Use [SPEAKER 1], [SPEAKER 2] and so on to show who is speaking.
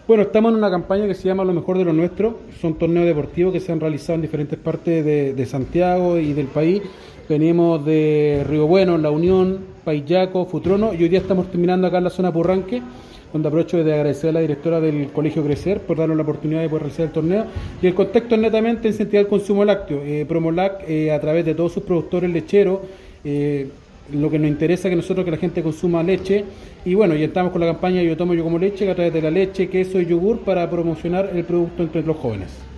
[SPEAKER 1] Bueno, estamos en una campaña que se llama Lo mejor de lo nuestro. Son torneos deportivos que se han realizado en diferentes partes de Santiago y del país. Venimos de Río Bueno, La Unión, Paillaco, Futrono y hoy día estamos terminando acá en la zona Purranque, donde aprovecho de agradecer a la directora del Colegio Crecer por darnos la oportunidad de poder realizar el torneo. Y el contexto es netamente incentivar el consumo lácteo. Promolac, a través de todos sus productores lecheros, lo que nos interesa es que nosotros, que la gente consuma leche. Y bueno, ya estamos con la campaña Yo tomo yo como leche, que a través de la leche, queso y yogur para promocionar el producto entre los jóvenes.